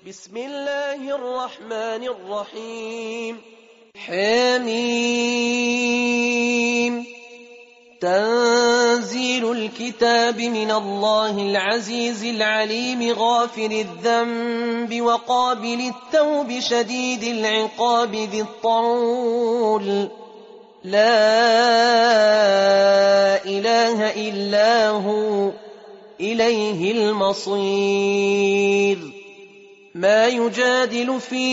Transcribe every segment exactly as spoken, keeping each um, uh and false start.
بسم الله الرحمن الرحيم. حميم. تنزيل الكتاب من الله العزيز العليم غافر الذنب وقابل التوب شديد العقاب ذي الطول لا إله إلا هو إليه المصير. ما يجادل في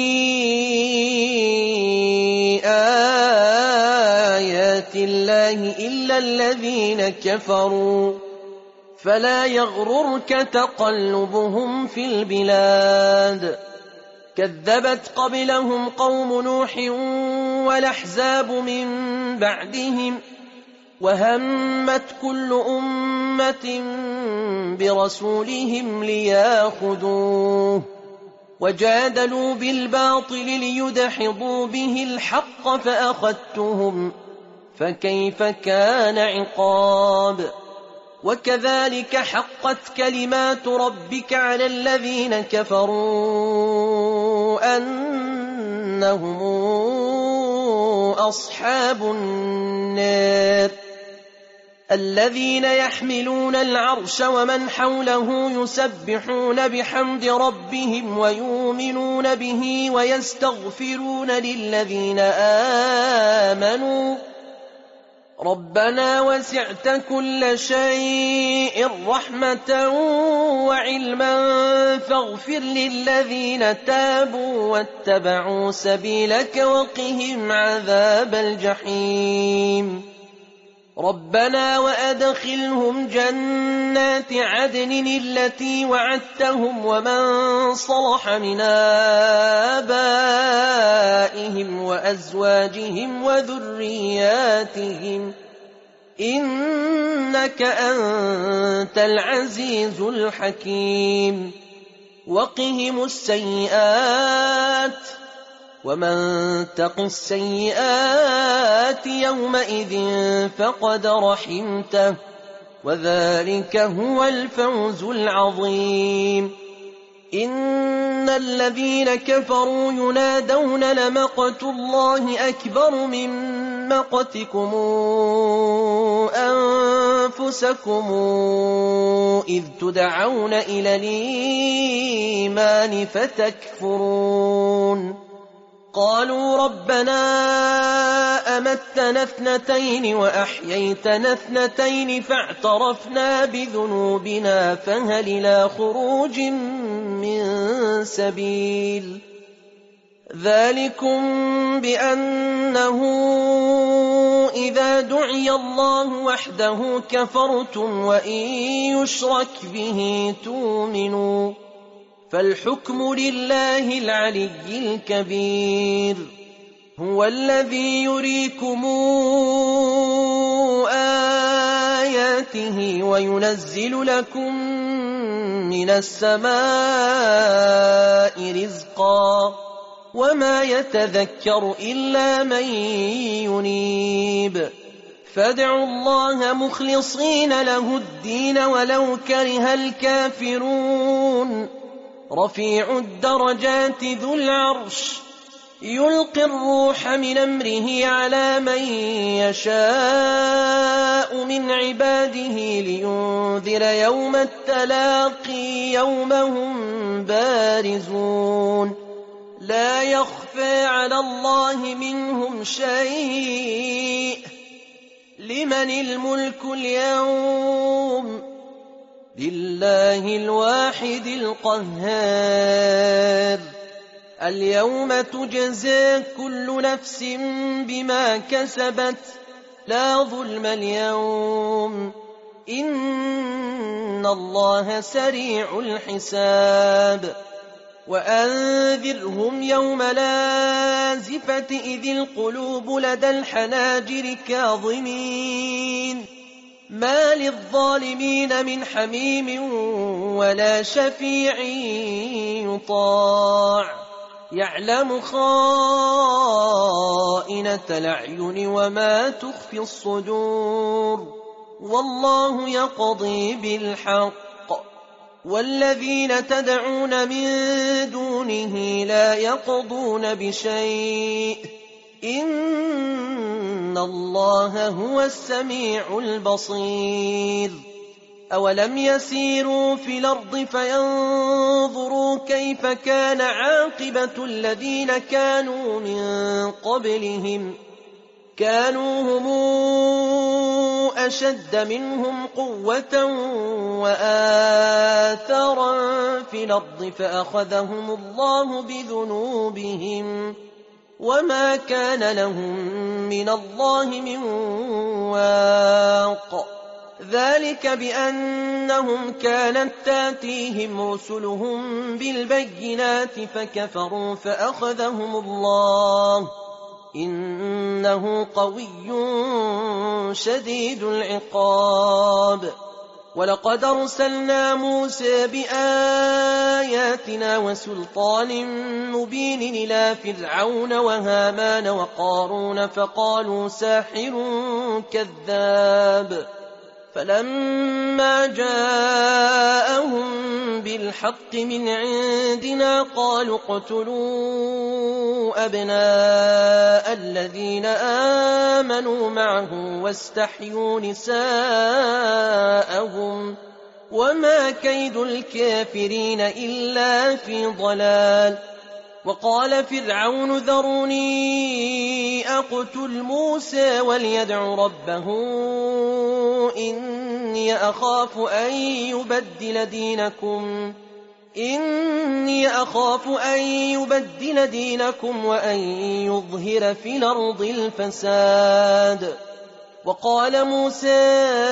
آيات الله إلا الذين كفروا فلا يغررك تقلبهم في البلاد. كذبت قبلهم قوم نوح والأحزاب من بعدهم وهمت كل أمة برسولهم ليأخذوه وجادلوا بالباطل ليدحضوا به الحق فأخذتهم فكيف كان عقاب. وكذلك حقت كلمات ربك على الذين كفروا أنهم أصحاب النار الذين يحملون العرش ومن حوله يسبحون بحمد ربهم ويؤمنون به ويستغفرون للذين آمنوا ربنا وسعت كل شيء رحمة وعلما فاغفر للذين تابوا واتبعوا سبيلك وقهم عذاب الجحيم. ربنا وأدخلهم جنات عدن التي وعدتهم ومن صلح من آبائهم وأزواجهم وذرياتهم إنك أنت العزيز الحكيم. وقهم السيئات ومن تق السيئات يومئذ فقد رحمته وذلك هو الفوز العظيم. إن الذين كفروا ينادون لمقت الله أكبر من مقتكم أنفسكم إذ تدعون إلى الإيمان فتكفرون. قالوا ربنا أمتنا اثنتين وأحييتنا اثنتين فاعترفنا بذنوبنا فهل إلى خروج من سبيل. ذلكم بأنه إذا دعي الله وحده كفرتم وإن يشرك به تؤمنوا فالحكم لله العلي الكبير. هو الذي يريكم آياته وينزل لكم من السماء رزقا وما يتذكر إلا من ينيب. فادعوا الله مخلصين له الدين ولو كره الكافرون. رفيع الدرجات ذو العرش يلقي الروح من أمره على من يشاء من عباده لينذر يوم التلاقي يوم هم بارزون لا يخفى على الله منهم شيء. لمن الملك اليوم؟ لله الواحد القهار. اليوم تجزى كل نفس بما كسبت لا ظلم اليوم إن الله سريع الحساب. وأنذرهم يوم لازفة إذ القلوب لدى الحناجر كاظمين ما للظالمين من حميم ولا شفيع يطاع يعلم خائنة الأعين وما تخفي الصدور والله يقضي بالحق والذين تدعون من دونه لا يقضون بشيء إن الله هو السميع البصير أولم يسيروا في الأرض فينظروا كيف كان عاقبة الذين كانوا من قبلهم كانوا هم أشد منهم قوة وآثارا في الأرض فأخذهم الله بذنوبهم وما كان لهم من الله من واق ذلك بأنهم كانت تاتيهم رسلهم بالبينات فكفروا فأخذهم الله إنه قوي شديد العقاب ولقد أرسلنا موسى بآياتنا وسلطان مبين إلى فرعون وهامان وقارون فقالوا ساحر كذاب فلما جاءهم بالحق من عندنا قالوا اقتلوا أبناء الذين آمنوا معه واستحيوا نساءهم وما كيد الكافرين إلا في ضلال وقال فرعون ذروني أقتل موسى وليدع ربه إني أخاف أن يبدل دينكم إني أخاف أن يبدل دينكم وأن يظهر في الأرض الفساد وقال موسى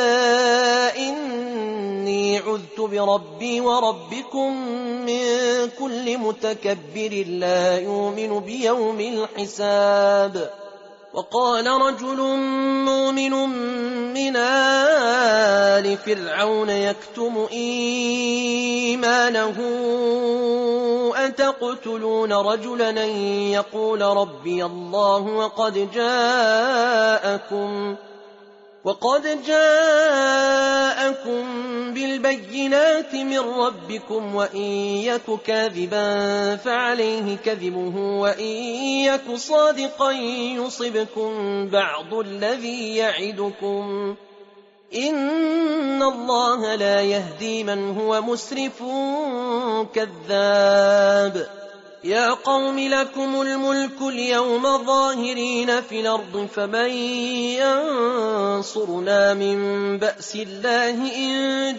إني عذت بربي وربكم من كل متكبر لا يؤمن بيوم الحساب وقال رجل مؤمن من آل فرعون يكتم إيمانه أتقتلون رجلا أن يقول ربي الله وقد جاءكم وقد جاءكم بالبينات من ربكم وإن يك كاذبا فعليه كذبه وإن يك صادقا يصبكم بعض الذي يعدكم إن الله لا يهدي من هو مسرف كذاب يا قوم لكم الملك اليوم ظاهرين في الأرض فمن ينصرنا من بأس الله إن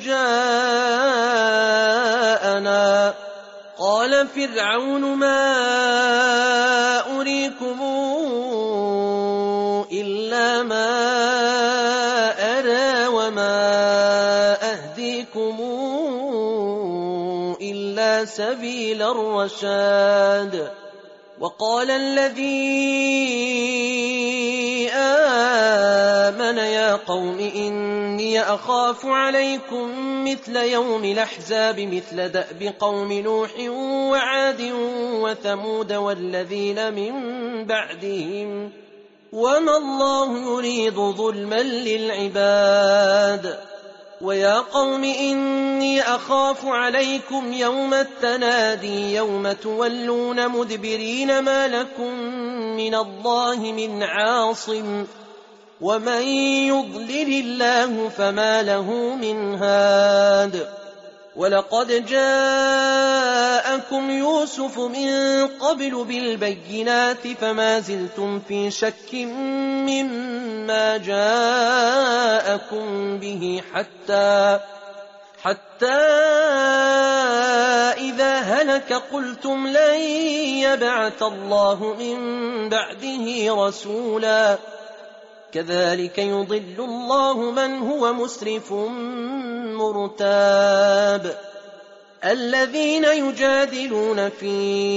جاءنا قال فرعون ما أريكم إلا ما أرى وما أهديكم إلا سبيل الرشاد وقال الذي آمن يا قوم إني أخاف عليكم مثل يوم الأحزاب مثل دأب قوم نوح وعاد وثمود والذين من بعدهم وما الله يريد ظلما للعباد ويا قوم إني أخاف عليكم يوم التنادي يوم تولون مدبرين ما لكم من الله من عاصم ومن يضلل الله فما له من هاد ولقد جاءكم يوسف من قبل بالبينات فما زلتم في شك مما جاءكم به حتى حتى إذا هلك قلتم لن يبعث الله من بعده رسولا كذلك يضل الله من هو مسرف مرتاب الذين يجادلون في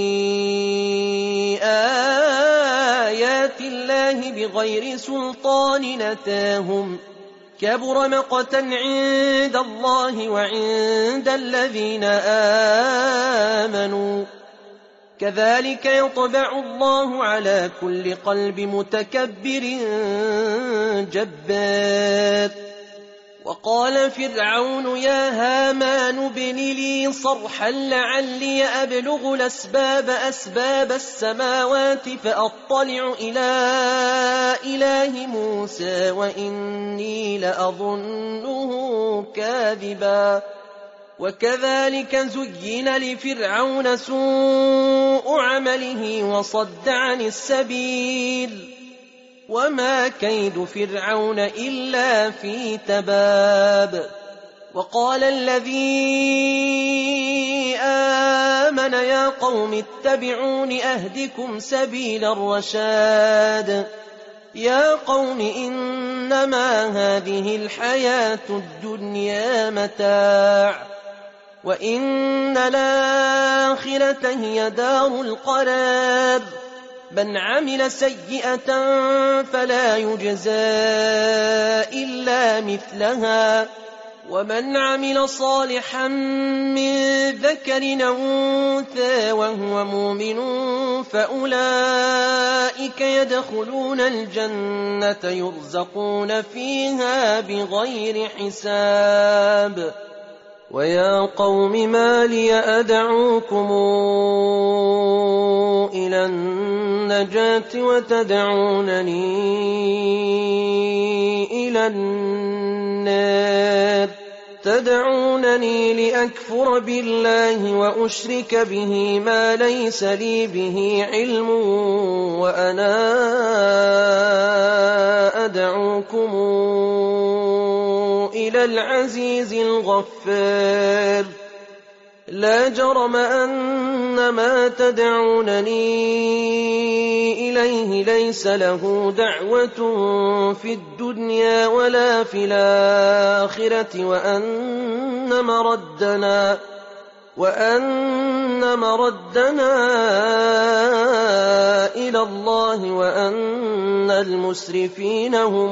آيات الله بغير سلطان أتاهم كبر مقتا عند الله وعند الذين آمنوا كذلك يطبع الله على كل قلب متكبر جبار وقال فرعون يا هامان ابن لي صرحا لعلي أبلغ الأسباب أسباب السماوات فأطلع إلى إله موسى وإني لأظنه كاذبا. وكذلك زين لفرعون سوء عمله وصد عن السبيل وما كيد فرعون إلا في تباب. وقال الذي آمن يا قوم اتبعون أهدكم سبيل الرشاد. يا قوم إنما هذه الحياة الدنيا متاع وإن الآخرة هي دار القرار. من عمل سيئة فلا يجزى إلا مثلها ومن عمل صالحا من ذكر أو أنثى وهو مؤمن فأولئك يدخلون الجنة يرزقون فيها بغير حساب. ويا قوم ما لي أدعوكم إلى النجاة وتدعونني إلى النار تدعونني لأكفر بالله وأشرك به ما ليس لي به علم وأنا أدعوكم إلى العزيز الغفار. لا جرم أن ما تدعونني إليه ليس له دعوة في الدنيا ولا في الآخرة وأن مردنا وأن مردنا إلى الله وأن المسرفين هم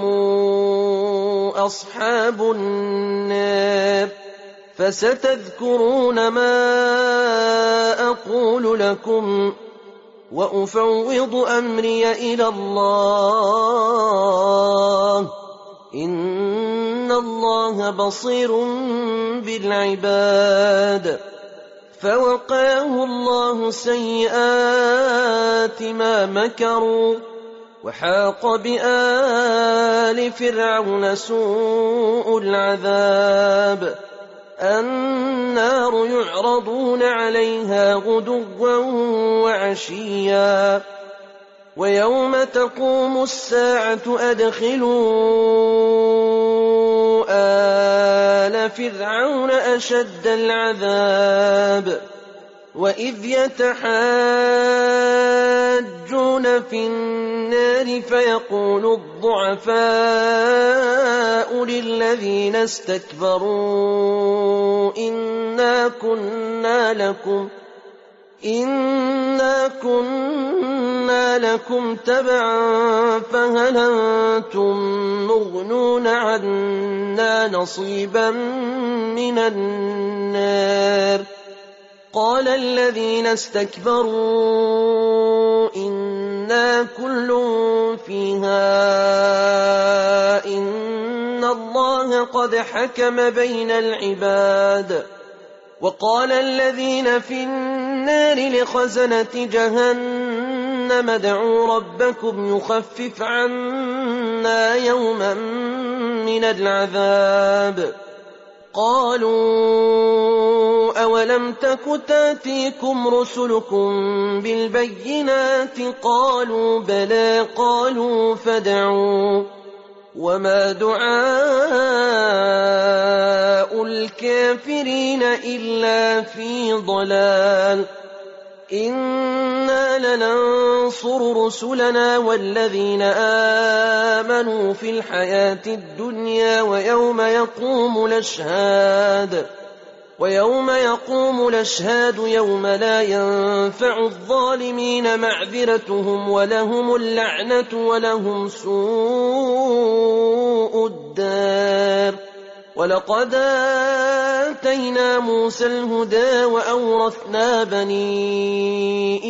أصحاب النار. فستذكرون ما أقول لكم وأفوض أمري إلى الله إن الله بصير بالعباد. فوقاه الله سيئات ما مكروا وحاق بآل فرعون سوء العذاب. النار يعرضون عليها غدوا وعشيا ويوم تقوم الساعة أدخلوا آل فرعون أشد العذاب. وإذ يتحاجون في النار فيقول الضعفاء للذين استكبروا إنا كنا لكم إنا كنا لكم تبعا فهل أنتم مغنون عنا نصيبا من النار. قال الذين استكبروا إنا كل فيها إن الله قد حكم بين العباد. وقال الذين في النار لخزنة جهنم ادعوا ربكم يخفف عنا يوما من العذاب. قالوا أولم تك تأتيكم رسلكم بالبينات قالوا بلى قالوا فادعوا وما دعاء الكافرين إلا في ضلال. إنا لننصر رسلنا والذين آمنوا في الحياة الدنيا ويوم يقوم الأشهاد ويوم يقوم الأشهاد يوم لا ينفع الظالمين معذرتهم ولهم اللعنة ولهم سوء الدار. ولقد آتينا موسى الهدى وأورثنا بني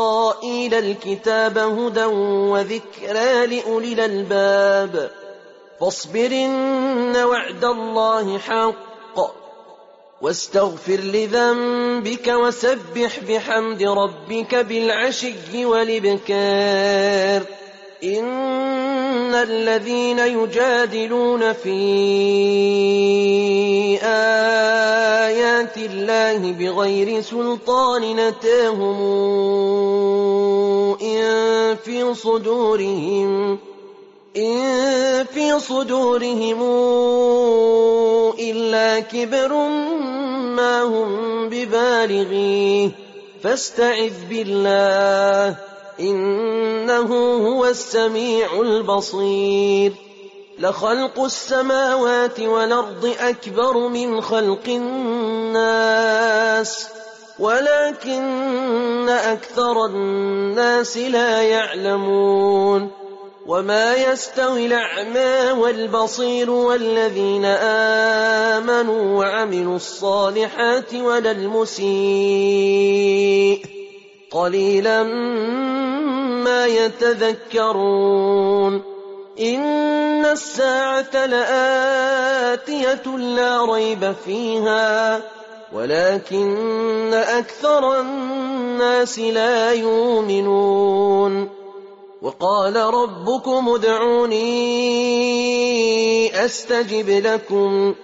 إسرائيل الكتاب هدى وذكرى لأولي الألباب. فاصبر إن وعد الله حق واستغفر لذنبك وسبح بحمد ربك بالعشي والإبكار إن الذين يجادلون في آيات الله بغير سلطان أتاهم إن في صدورهم إن في صدورهم إلا كبر ما هم ببالغيه فاستعذ بالله إنه هو السميع البصير لخلق السماوات والأرض أكبر من خلق الناس ولكن أكثر الناس لا يعلمون وما يستوي الأعمى والبصير والذين آمنوا وعملوا الصالحات ولا المسيء قليلا ما يتذكرون إن الساعة لآتية لا ريب فيها ولكن أكثر الناس لا يؤمنون وقال ربكم ادعوني أستجب لكم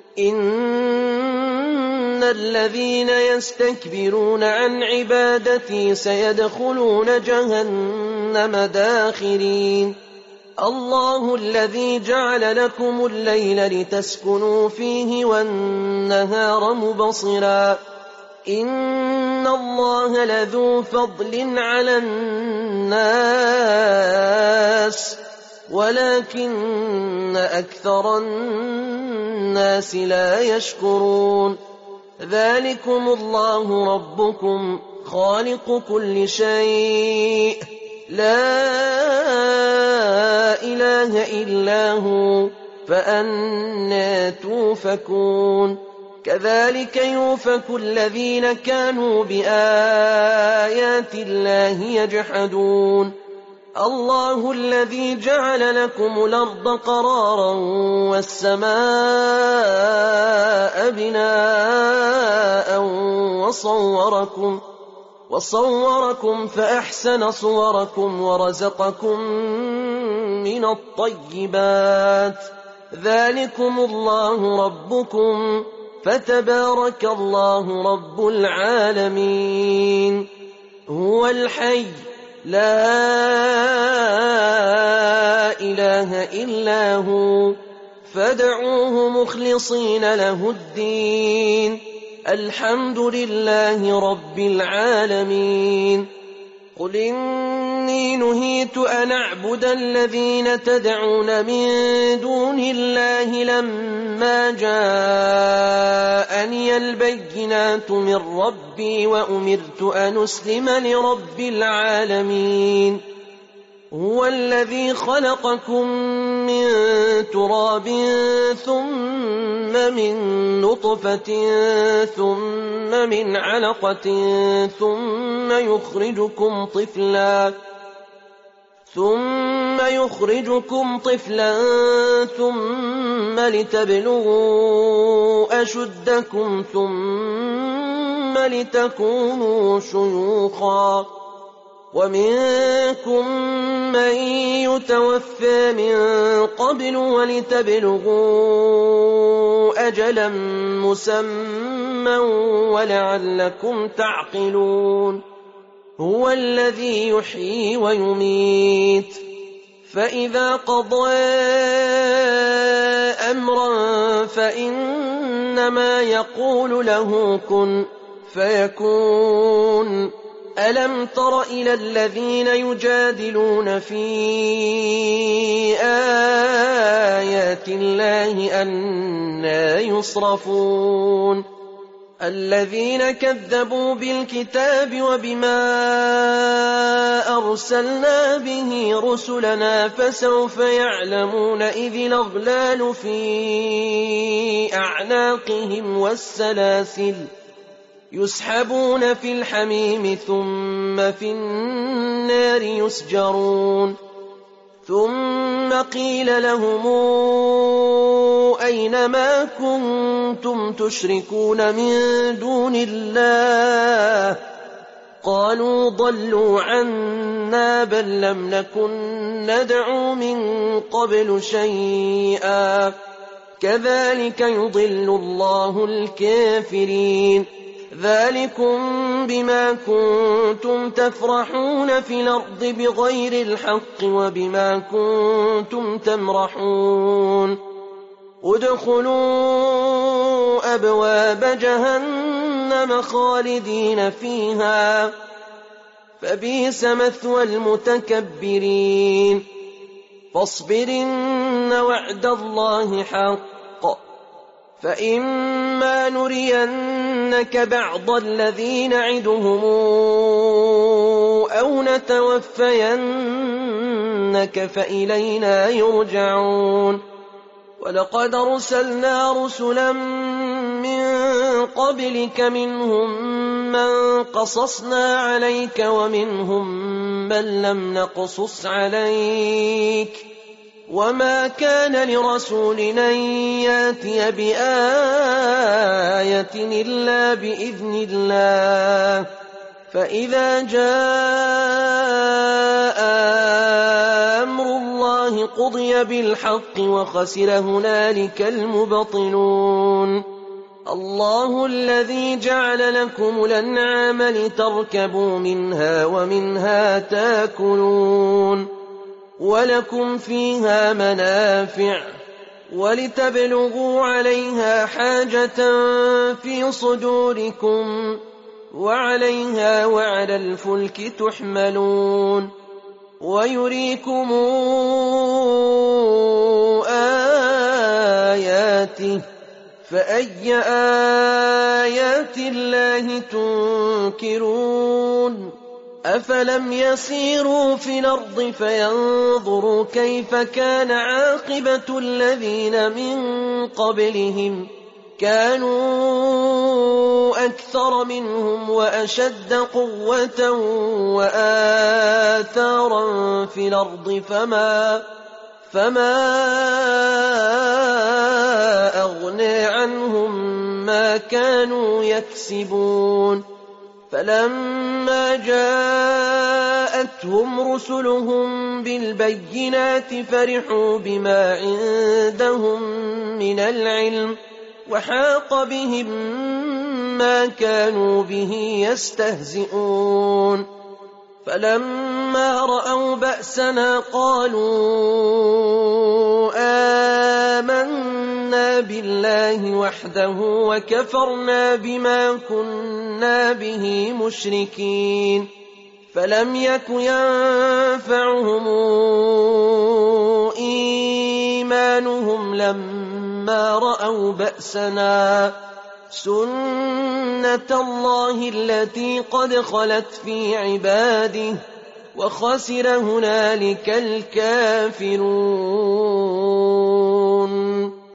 إن الذين يستكبرون عن عبادتي سيدخلون جهنم داخرين الله الذي جعل لكم الليل لتسكنوا فيه والنهار مبصرا إن الله لذو فضل على الناس ولكن أكثر الناس لا يشكرون ذلكم الله ربكم خالق كل شيء لا إله إلا هو فأنى توفكون كذلك يؤفك الذين كانوا بآيات الله يجحدون الله الذي جعل لكم الأرض قرارا والسماء بناء وصوركم وصوركم فأحسن صوركم ورزقكم من الطيبات ذلكم الله ربكم فتبارك الله رب العالمين هو الحي لا إله إلا هو فادعوه مخلصين له الدين الحمد لله رب العالمين قل إني نهيت أن أعبد الذين تدعون من دون الله لما جاءني البينات من ربي وأمرت أن أسلم لرب العالمين هو الذي خلقكم من تراب ثم من نطفة ثم من علقة ثم يخرجكم طفلا ثم يخرجكم طفلا ثم لتبلغوا أشدكم ثم لتكونوا شيوخا ومنكم من يتوفى من قبل ولتبلغوا أجلا مسمى ولعلكم تعقلون هو الذي يحيي ويميت فإذا قضى أمرا فإنما يقول له كن فيكون ألم تر إلى الذين يجادلون في آيات الله أنى يصرفون الذين كذبوا بالكتاب وبما أرسلنا به رسلنا فسوف يعلمون إذ الأغلال في أعناقهم والسلاسل يسحبون في الحميم ثم في النار يسجرون ثم قيل لهم أين ما كنتم تشركون من دون الله قالوا ضلوا عنا بل لم نكن ندعو من قبل شيئا كذلك يضل الله الكافرين ذلكم بما كنتم تفرحون في الأرض بغير الحق وبما كنتم تمرحون ادخلوا أبواب جهنم خالدين فيها فبئس مثوى المتكبرين فاصبر إن وعد الله حق فإما نرينك بعض الذي نعدهم أو نتوفينك فإلينا يرجعون ولقد أرسلنا رسلا من قبلك منهم من قصصنا عليك ومنهم من لم نقصص عليك وما كان لرسول أن يأتي بآية إلا بإذن الله فإذا جاء أمر الله قضي بالحق وخسر هنالك المبطلون الله الذي جعل لكم الأنعام لتركبوا منها ومنها تاكلون ولكم فيها منافع ولتبلغوا عليها حاجة في صدوركم وعليها وعلى الفلك تحملون ويريكم آياته فأي آيات الله تنكرون أفلم يسيروا في الأرض فينظروا كيف كان عاقبة الذين من قبلهم كانوا أكثر منهم وأشد قوة وآثارا في الأرض فما فما أغنى عنهم ما كانوا يكسبون فلما جاءتهم رسلهم بالبينات فرحوا بما عندهم من العلم وحاق بهم ما كانوا به يستهزئون فلما رأوا بأسنا قالوا آمنا بالله وحده وكفرنا بما كنا به مشركين فلم يك ينفعهم إيمانهم لما رأوا بأسنا سنة الله التي قد خلت في عباده وخسر هنالك الكافرون